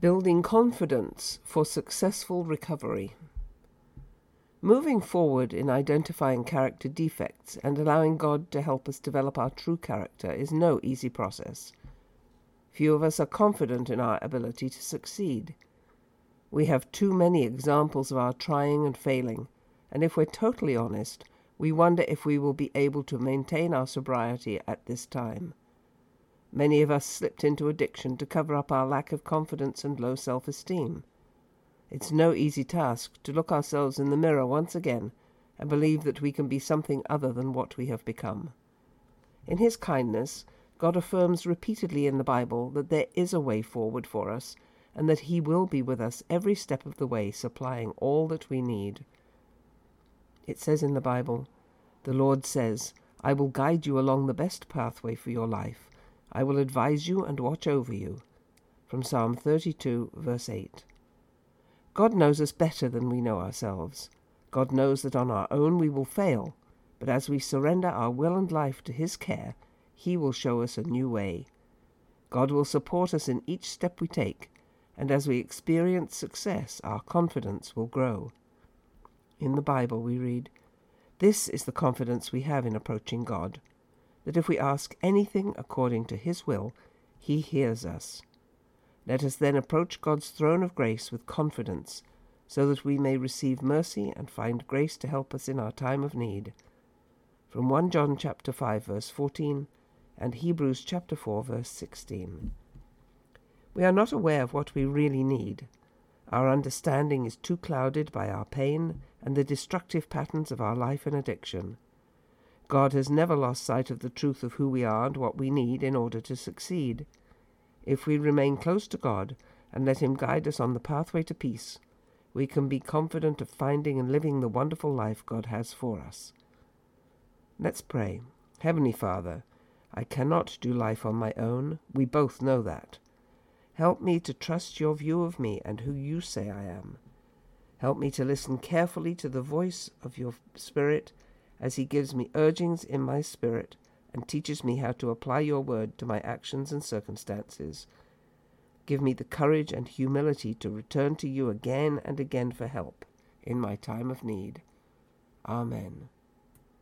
Building confidence for successful recovery. Moving forward in identifying character defects and allowing God to help us develop our true character is no easy process. Few of us are confident in our ability to succeed. We have too many examples of our trying and failing, and if we're totally honest, we wonder if we will be able to maintain our sobriety at this time. Many of us slipped into addiction to cover up our lack of confidence and low self-esteem. It's no easy task to look ourselves in the mirror once again and believe that we can be something other than what we have become. In His kindness, God affirms repeatedly in the Bible that there is a way forward for us and that He will be with us every step of the way, supplying all that we need. It says in the Bible, "The Lord says, I will guide you along the best pathway for your life. I will advise you and watch over you." From Psalm 32, verse 8. God knows us better than we know ourselves. God knows that on our own we will fail, but as we surrender our will and life to His care, He will show us a new way. God will support us in each step we take, and as we experience success, our confidence will grow. In the Bible we read, "This is the confidence we have in approaching God, that if we ask anything according to His will, He hears us." Let us then approach God's throne of grace with confidence, so that we may receive mercy and find grace to help us in our time of need. From 1 John chapter 5, verse 14, and Hebrews chapter 4, verse 16. We are not aware of what we really need. Our understanding is too clouded by our pain and the destructive patterns of our life and addiction. God has never lost sight of the truth of who we are and what we need in order to succeed. If we remain close to God and let Him guide us on the pathway to peace, we can be confident of finding and living the wonderful life God has for us. Let's pray. Heavenly Father, I cannot do life on my own. We both know that. Help me to trust your view of me and who you say I am. Help me to listen carefully to the voice of your Spirit as He gives me urgings in my spirit and teaches me how to apply your word to my actions and circumstances. Give me the courage and humility to return to you again and again for help in my time of need. Amen.